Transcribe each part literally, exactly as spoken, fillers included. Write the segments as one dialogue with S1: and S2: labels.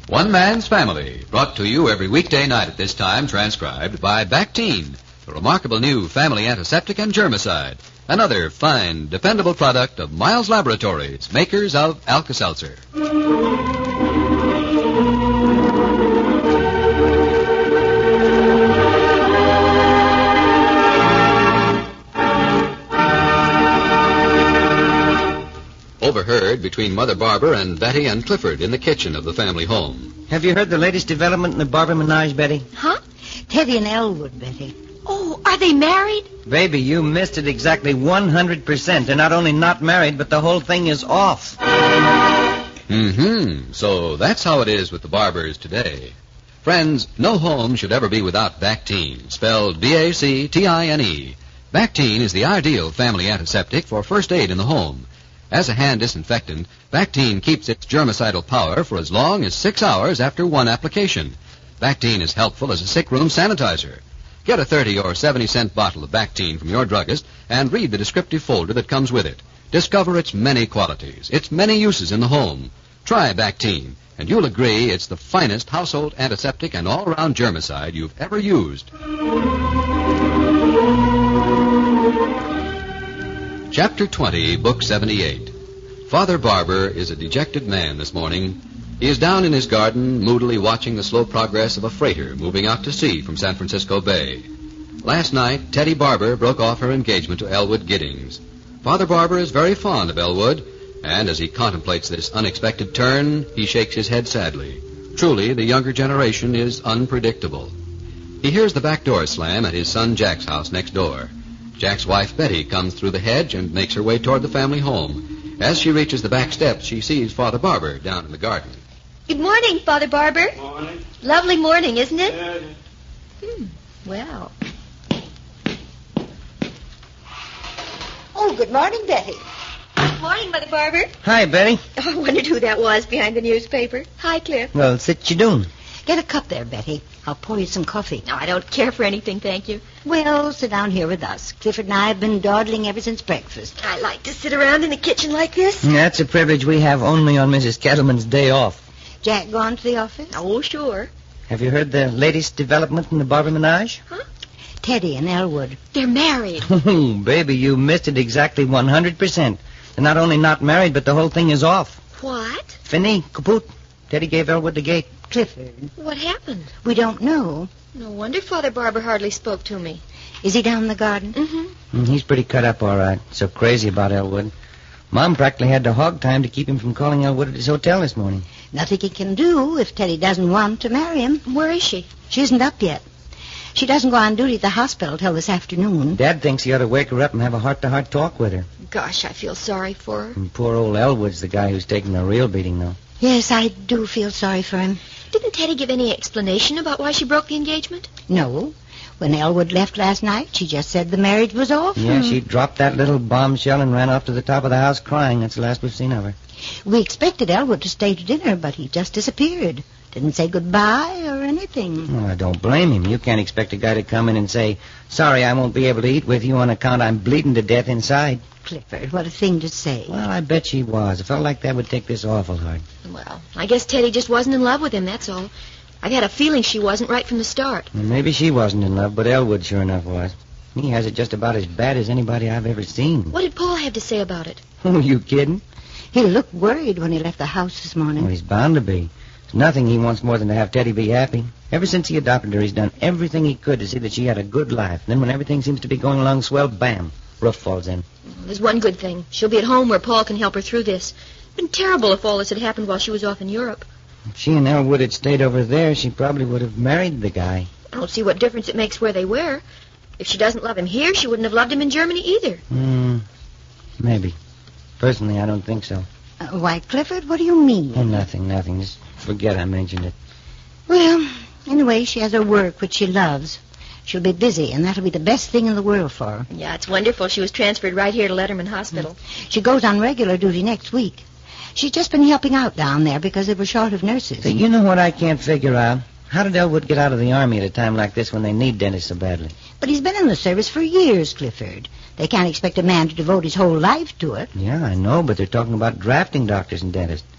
S1: One Man's Family, brought to you every weekday night at this time, transcribed by Bactine, the remarkable new family antiseptic and germicide. Another fine, dependable product of Miles Laboratories, makers of Alka-Seltzer. Overheard between Mother Barber and Betty and Clifford in the kitchen of the family home.
S2: Have you heard the latest development in the Barber menage, Betty?
S3: Huh?
S4: Teddy and Elwood, Betty.
S3: Oh, are they married?
S2: Baby, you missed it exactly one hundred percent. They're not only not married, but the whole thing is off.
S1: Mm-hmm. So that's how it is with the Barbers today. Friends, no home should ever be without Bactine, spelled B A C T I N E. Bactine is the ideal family antiseptic for first aid in the home. As a hand disinfectant, Bactine keeps its germicidal power for as long as six hours after one application. Bactine is helpful as a sick room sanitizer. Get a thirty or seventy cent bottle of Bactine from your druggist and read the descriptive folder that comes with it. Discover its many qualities, its many uses in the home. Try Bactine, and you'll agree it's the finest household antiseptic and all-around germicide you've ever used. Chapter twenty, Book seventy-eight. Father Barber is a dejected man this morning. He is down in his garden, moodily watching the slow progress of a freighter moving out to sea from San Francisco Bay. Last night, Teddy Barber broke off her engagement to Elwood Giddings. Father Barber is very fond of Elwood, and as he contemplates this unexpected turn, he shakes his head sadly. Truly, the younger generation is unpredictable. He hears the back door slam at his son Jack's house next door. Jack's wife, Betty, comes through the hedge and makes her way toward the family home. As she reaches the back steps, she sees Father Barber down in the garden.
S3: Good morning, Father Barber.
S5: Morning.
S3: Lovely morning, isn't it?
S5: Yeah.
S3: Hmm. Well.
S4: Oh, good morning, Betty.
S3: Good morning, Mother Barber.
S2: Hi, Betty.
S3: Oh, I wondered who that was behind the newspaper. Hi, Cliff.
S2: Well, sit you doing?
S4: Get a cup there, Betty. I'll pour you some coffee.
S3: No, I don't care for anything, thank you.
S4: Well, sit down here with us. Clifford and I have been dawdling ever since breakfast.
S3: I like to sit around in the kitchen like this.
S2: That's a privilege we have only on Missus Kettleman's day off.
S4: Jack gone to the office?
S3: Oh, sure.
S2: Have you heard the latest development in the Barber menage?
S3: Huh?
S4: Teddy and Elwood.
S3: They're married.
S2: Oh, baby, you missed it exactly one hundred percent. They're not only not married, but the whole thing is off.
S3: What?
S2: Fini, kaput. Teddy gave Elwood the gate.
S4: Clifford.
S3: What happened?
S4: We don't know.
S3: No wonder Father Barber hardly spoke to me.
S4: Is he down in the garden?
S3: Mm-hmm.
S2: Mm, he's pretty cut up, all right. So crazy about Elwood. Mom practically had to hog time to keep him from calling Elwood at his hotel this morning.
S4: Nothing he can do if Teddy doesn't want to marry him.
S3: Where is she?
S4: She isn't up yet. She doesn't go on duty at the hospital till this afternoon.
S2: Dad thinks he ought to wake her up and have a heart-to-heart talk with her.
S3: Gosh, I feel sorry for her.
S2: And poor old Elwood's the guy who's taking a real beating, though.
S4: Yes, I do feel sorry for him.
S3: Didn't Teddy give any explanation about why she broke the engagement?
S4: No. When Elwood left last night, she just said the marriage was off.
S2: Yeah, she dropped that little bombshell and ran off to the top of the house crying. That's the last we've seen of her.
S4: We expected Elwood to stay to dinner, but he just disappeared. Didn't say goodbye or anything.
S2: Well, I don't blame him. You can't expect a guy to come in and say, sorry, I won't be able to eat with you on account I'm bleeding to death inside.
S4: Clifford, what a thing to say.
S2: Well, I bet she was. A fellow like that would take this awful hard.
S3: Well, I guess Teddy just wasn't in love with him, that's all. I've had a feeling she wasn't right from the start.
S2: Well, maybe she wasn't in love, but Elwood sure enough was. He has it just about as bad as anybody I've ever seen.
S3: What did Paul have to say about it?
S2: Oh, you kidding?
S4: He looked worried when he left the house this morning.
S2: Well, he's bound to be. There's nothing he wants more than to have Teddy be happy. Ever since he adopted her, he's done everything he could to see that she had a good life. Then when everything seems to be going along swell, bam, roof falls in.
S3: There's one good thing. She'll be at home where Paul can help her through this. It'd been terrible if all this had happened while she was off in Europe.
S2: If she and Elwood had stayed over there, she probably would have married the guy.
S3: I don't see what difference it makes where they were. If she doesn't love him here, she wouldn't have loved him in Germany either.
S2: Hmm, maybe. Personally, I don't think so.
S4: Uh, why, Clifford, what do you mean?
S2: Oh, nothing, nothing. Just forget I mentioned it.
S4: Well, anyway, she has her work, which she loves. She'll be busy, and that'll be the best thing in the world for her.
S3: Yeah, it's wonderful. She was transferred right here to Letterman Hospital.
S4: Mm. She goes on regular duty next week. She's just been helping out down there because they were short of nurses.
S2: So you know what I can't figure out? How did Elwood get out of the Army at a time like this when they need dentists so badly?
S4: But he's been in the service for years, Clifford. They can't expect a man to devote his whole life to it.
S2: Yeah, I know, but they're talking about drafting doctors and dentists.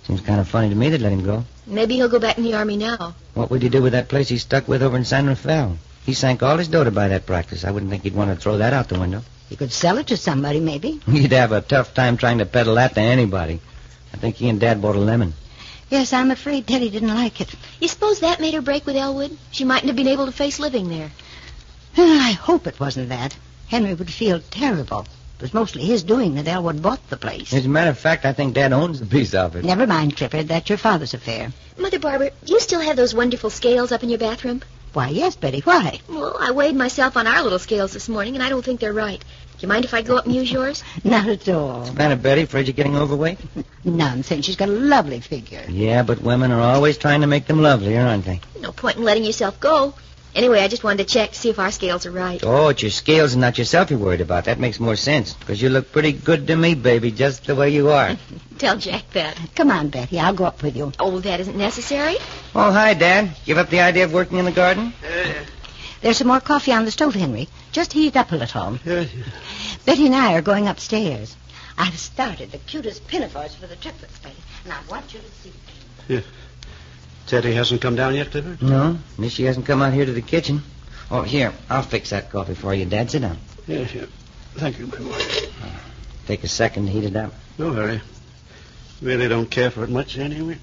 S2: Seems kind of funny to me they'd let him go.
S3: Maybe he'll go back in the Army now.
S2: What would he do with that place he's stuck with over in San Rafael? He sank all his dough to buy that practice. I wouldn't think he'd want to throw that out the window.
S4: You could sell it to somebody, maybe.
S2: He'd have a tough time trying to peddle that to anybody. I think he and Dad bought a lemon.
S4: Yes, I'm afraid Teddy didn't like it.
S3: You suppose that made her break with Elwood? She mightn't have been able to face living there.
S4: Well, I hope it wasn't that. Henry would feel terrible. It was mostly his doing that Elwood bought the place.
S2: As a matter of fact, I think Dad owns a piece of it.
S4: Never mind, Clifford. That's your father's affair.
S3: Mother Barbara, do you still have those wonderful scales up in your bathroom?
S4: Why, yes, Betty. Why?
S3: Well, I weighed myself on our little scales this morning, and I don't think they're right. Do you mind if I go up and use yours?
S4: Not at all.
S2: What's the matter, Betty? Afraid you're getting overweight?
S4: Nonsense. She's got a lovely figure.
S2: Yeah, but women are always trying to make them lovelier, aren't they?
S3: No point in letting yourself go. Anyway, I just wanted to check to see if our scales are right.
S2: Oh, it's your scales and not yourself you're worried about. That makes more sense, because you look pretty good to me, baby, just the way you are.
S3: Tell Jack that.
S4: Come on, Betty. I'll go up with you.
S3: Oh, that isn't necessary.
S2: Oh, hi, Dad. Give up the idea of working in the garden?
S5: Uh,
S4: There's some more coffee on the stove, Henry. Just heat it up a little.
S5: uh,
S4: Betty and I are going upstairs. I've started the cutest pinafores for the triplets, Betty, and I want you to see them.
S5: yeah. Teddy hasn't come down yet, Clifford?
S2: No, Miss, she hasn't come out here to the kitchen. Oh, here, I'll fix that coffee for you, Dad. Sit down.
S5: Yes, yeah. Thank you, my boy.
S2: Take a second to heat it up.
S5: No hurry. Really don't care for it much anyway.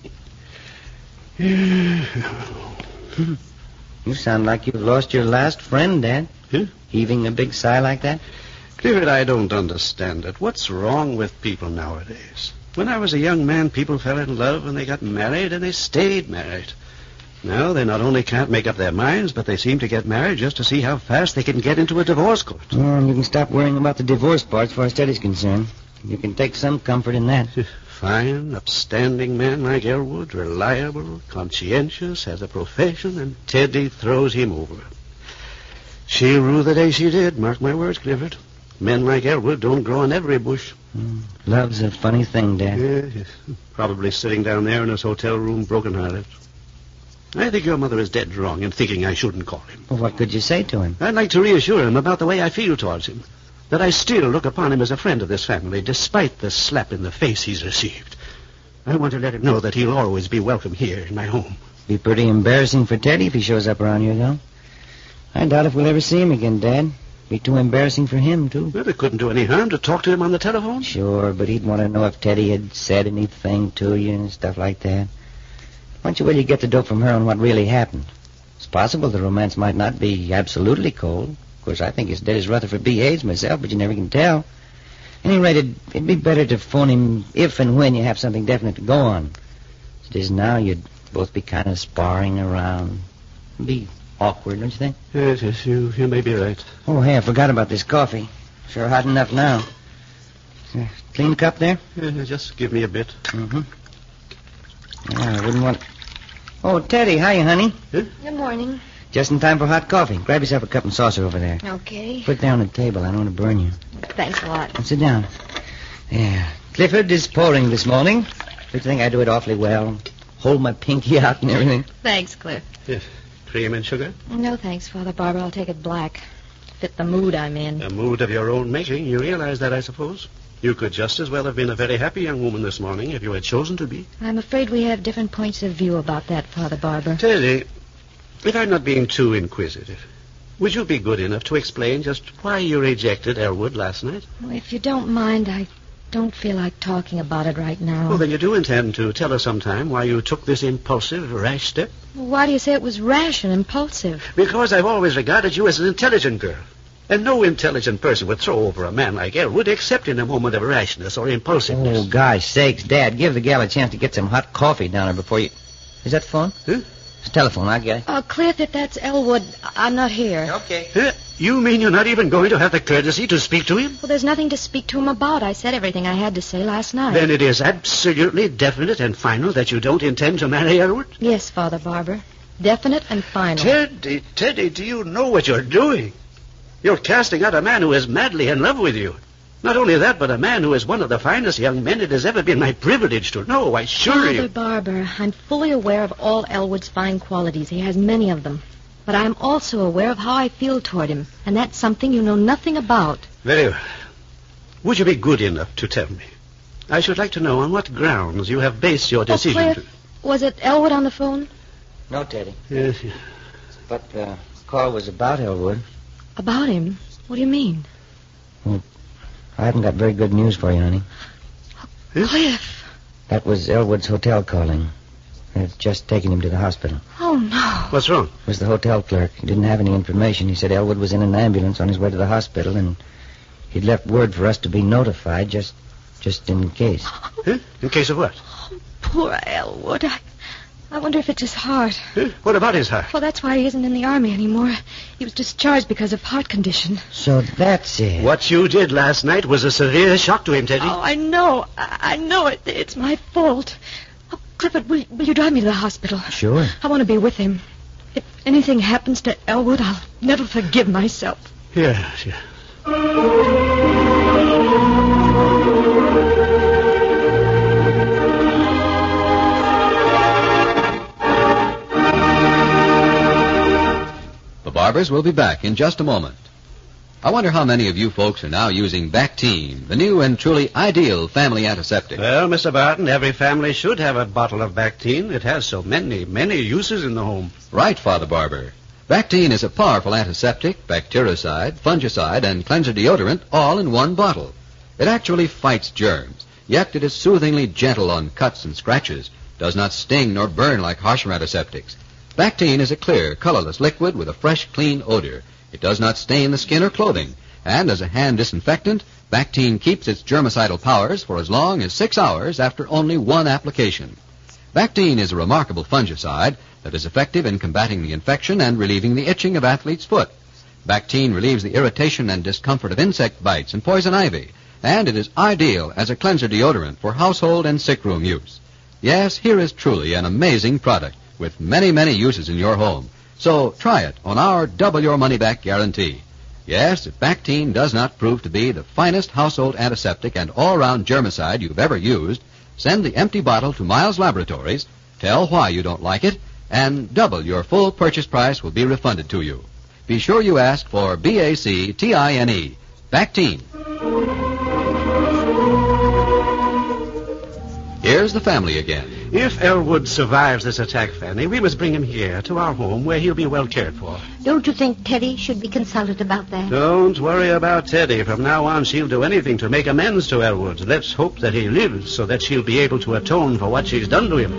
S2: You sound like you've lost your last friend, Dad.
S5: Huh?
S2: Heaving a big sigh like that.
S5: Clifford, I don't understand it. What's wrong with people nowadays? When I was a young man, people fell in love and they got married and they stayed married. Now they not only can't make up their minds, but they seem to get married just to see how fast they can get into a divorce court.
S2: Well, you can stop worrying about the divorce part as far as Teddy's concerned. You can take some comfort in that.
S5: Fine, upstanding man like Elwood, reliable, conscientious, has a profession, and Teddy throws him over. She'll rue the day she did, mark my words, Clifford. Men like Elwood don't grow on every bush.
S2: Mm. Love's a funny thing, Dad.
S5: Yes, yes. Probably sitting down there in his hotel room, broken-hearted. I think your mother is dead wrong in thinking I shouldn't call him.
S2: Well, what could you say to him?
S5: I'd like to reassure him about the way I feel towards him. That I still look upon him as a friend of this family, despite the slap in the face he's received. I want to let him know that he'll always be welcome here in my home.
S2: Be pretty embarrassing for Teddy if he shows up around here, though. I doubt if we'll ever see him again, Dad. Be too embarrassing for him, too.
S5: Well, it couldn't do any harm to talk to him on the telephone.
S2: Sure, but he'd want to know if Teddy had said anything to you and stuff like that. Why don't you, will you get the dope from her on what really happened? It's possible the romance might not be absolutely cold. Of course, I think as dead as Rutherford B. Hayes myself, but you never can tell. At any rate, it'd, it'd be better to phone him if and when you have something definite to go on. As it is now, you'd both be kind of sparring around. It'd be awkward, don't you think?
S5: Yes, yes, you, you may be right.
S2: Oh, hey, I forgot about this coffee. Sure hot enough now. Uh, Clean cup there?
S5: Yeah, just give me a bit.
S2: Mm-hmm. Yeah, I wouldn't want... Oh, Teddy, hiya, honey.
S5: Huh?
S3: Good morning.
S2: Just in time for hot coffee. Grab yourself a cup and saucer over there.
S3: Okay.
S2: Put it down on the table. I don't want to burn you.
S3: Thanks a lot.
S2: Now, sit down. Yeah. Clifford is pouring this morning. Don't you think I do it awfully well? Hold my pinky out and everything.
S3: Thanks, Cliff.
S5: Yes. Cream and sugar?
S3: No, thanks, Father Barbara. I'll take it black. Fit the mood I'm in.
S5: A mood of your own making. You realize that, I suppose? You could just as well have been a very happy young woman this morning if you had chosen to be.
S3: I'm afraid we have different points of view about that, Father Barbara.
S5: Teddy, if I'm not being too inquisitive, would you be good enough to explain just why you rejected Elwood last night?
S3: Well, if you don't mind, I don't feel like talking about it right now.
S5: Well, then you do intend to tell us sometime why you took this impulsive, rash step?
S3: Why do you say it was rash and impulsive?
S5: Because I've always regarded you as an intelligent girl. And no intelligent person would throw over a man like Elwood except in a moment of rashness or impulsiveness.
S2: Oh, gosh sakes, Dad, give the gal a chance to get some hot coffee down her before you... Is that the phone?
S5: Huh?
S2: It's a telephone, I'll get it.
S3: Uh, Cliff, if that's Elwood, I'm not here.
S2: Okay.
S5: Huh? You mean you're not even going to have the courtesy to speak to him?
S3: Well, there's nothing to speak to him about. I said everything I had to say last night.
S5: Then it is absolutely definite and final that you don't intend to marry Elwood?
S3: Yes, Father Barbara. Definite and final.
S5: Teddy, Teddy, do you know what you're doing? You're casting out a man who is madly in love with you. Not only that, but a man who is one of the finest young men it has ever been my privilege to know, I assure
S3: Father
S5: you.
S3: Barbara, I'm fully aware of all Elwood's fine qualities. He has many of them. But I'm also aware of how I feel toward him, and that's something you know nothing about.
S5: Very well. Would you be good enough to tell me I should like to know on what grounds you have based your decision.
S3: Oh, Cliff, was it Elwood on the phone?
S2: No, Teddy.
S5: Yes, yes.
S2: But uh, the call was about Elwood.
S3: About him? What do you mean?
S2: Well, I haven't got very good news for you, honey.
S3: Huh? Cliff.
S2: That was Elwood's hotel calling. They've just taken him to the hospital.
S3: Oh, no.
S5: What's wrong?
S2: It was the hotel clerk. He didn't have any information. He said Elwood was in an ambulance on his way to the hospital, and he'd left word for us to be notified just just in case.
S5: Huh? In case of what?
S3: Oh, poor Elwood. I, I wonder if it's his heart.
S5: Huh? What about his heart?
S3: Well, that's why he isn't in the Army anymore. He was discharged because of heart condition.
S2: So that's it.
S5: What you did last night was a severe shock to him, Teddy.
S3: Oh, I know. I, I know it. It's my fault. Oh, Clifford, will, will you drive me to the hospital?
S2: Sure.
S3: I want to be with him. If anything happens to Elwood, I'll never forgive myself.
S5: Yes, yes.
S1: The Barbers will be back in just a moment. I wonder how many of you folks are now using Bactine, the new and truly ideal family antiseptic.
S5: Well, Mister Barton, every family should have a bottle of Bactine. It has so many, many uses in the home.
S1: Right, Father Barber. Bactine is a powerful antiseptic, bactericide, fungicide, and cleanser deodorant all in one bottle. It actually fights germs, yet it is soothingly gentle on cuts and scratches, does not sting nor burn like harsher antiseptics. Bactine is a clear, colorless liquid with a fresh, clean odor. It does not stain the skin or clothing. And as a hand disinfectant, Bactine keeps its germicidal powers for as long as six hours after only one application. Bactine is a remarkable fungicide that is effective in combating the infection and relieving the itching of athlete's foot. Bactine relieves the irritation and discomfort of insect bites and poison ivy, and it is ideal as a cleanser deodorant for household and sickroom use. Yes, here is truly an amazing product with many, many uses in your home. So try it on our double your money back guarantee. Yes, if Bactine does not prove to be the finest household antiseptic and all-round germicide you've ever used, send the empty bottle to Miles Laboratories, tell why you don't like it, and double your full purchase price will be refunded to you. Be sure you ask for B A C T I N E, Bactine. Here's the family again.
S5: If Elwood survives this attack, Fanny, we must bring him here to our home where he'll be well cared for.
S4: Don't you think Teddy should be consulted about that?
S5: Don't worry about Teddy. From now on, she'll do anything to make amends to Elwood. Let's hope that he lives so that she'll be able to atone for what she's done to him.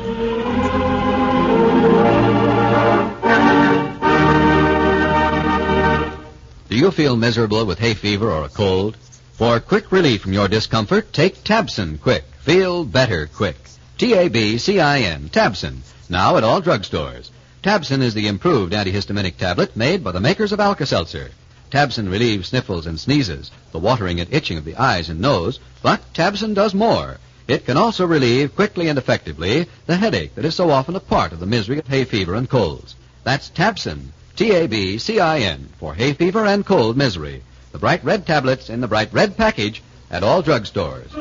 S1: Do you feel miserable with hay fever or a cold? For quick relief from your discomfort, take Tabsin Quick. Feel better quick. T A B C I N, Tabsin, now at all drugstores. Tabsin is the improved antihistaminic tablet made by the makers of Alka-Seltzer. Tabsin relieves sniffles and sneezes, the watering and itching of the eyes and nose, but Tabsin does more. It can also relieve quickly and effectively the headache that is so often a part of the misery of hay fever and colds. That's Tabsin, T A B C I N, for hay fever and cold misery. The bright red tablets in the bright red package at all drugstores.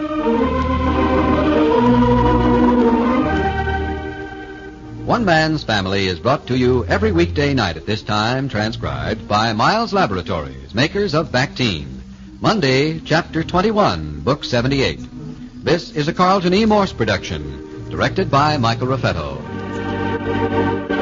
S1: One Man's Family is brought to you every weekday night at this time, transcribed by Miles Laboratories, makers of Bactine. Monday, Chapter twenty-one, Book seventy-eight. This is a Carlton E. Morse production, directed by Michael Raffetto.